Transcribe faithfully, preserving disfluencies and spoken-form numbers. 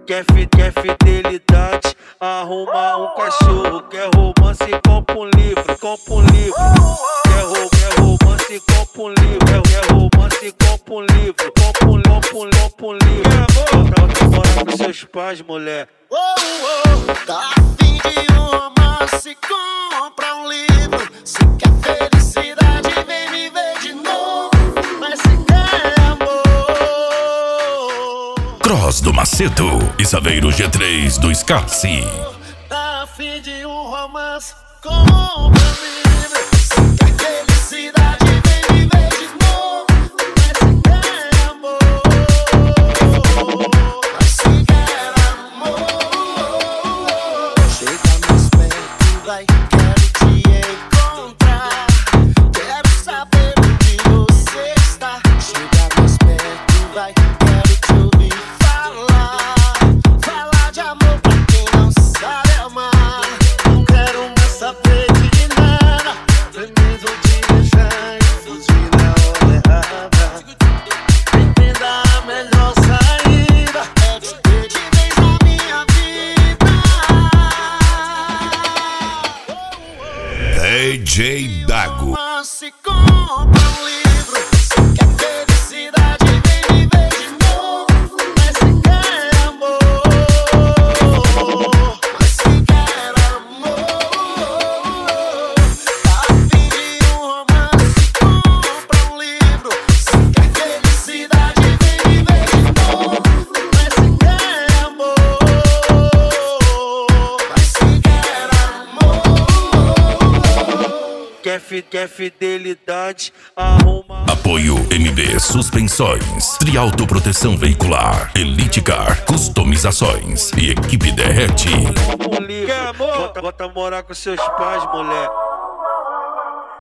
Quer, fi, quer fidelidade, arruma um cachorro. Quer romance, compra um livro, compra um livro. Quer, ro, quer romance, compra um livro. Quer romance, compra um livro. Compra um, compra um, compra um livro. Bota morar com seus pais, mulher. Oh, oh, tá afim de um romance, compra um livro. Se quer felicidade, vem me ver de novo. Mas se quer amor, Cross do Macedo e Saveiro G três do Scarce. tá afim de um romance, compra um livro. Se quer felicidade, vem me ver de novo. Mas se quer amor, mas se quer amor, chega mais perto, vai, quero te encontrar. Quero saber onde você está. Chega mais perto, vai, quero te ouvir falar. Falar de amor pra quem não sabe amar. Não quero mais saber de nada. Também vou te deixar e fugir na hora errada. Entenda a melhor saída é te ter de vez na minha vida. D J Dago. Romance, compra um livro. Se quer felicidade, vem me ver de novo. Mas se quer amor, mas se quer amor, tá afim de um romance, compra um livro. Se quer felicidade, vem me ver de novo. Mas se quer amor, mas se quer amor. Quer, fi, quer fidelidade, arruma. Apoio M B Suspensões, Triauto Proteção Veicular, Elite Car, Customizações e Equipe Derrete. Um livro. Quer amor? Bota, bota morar com seus pais, mulher.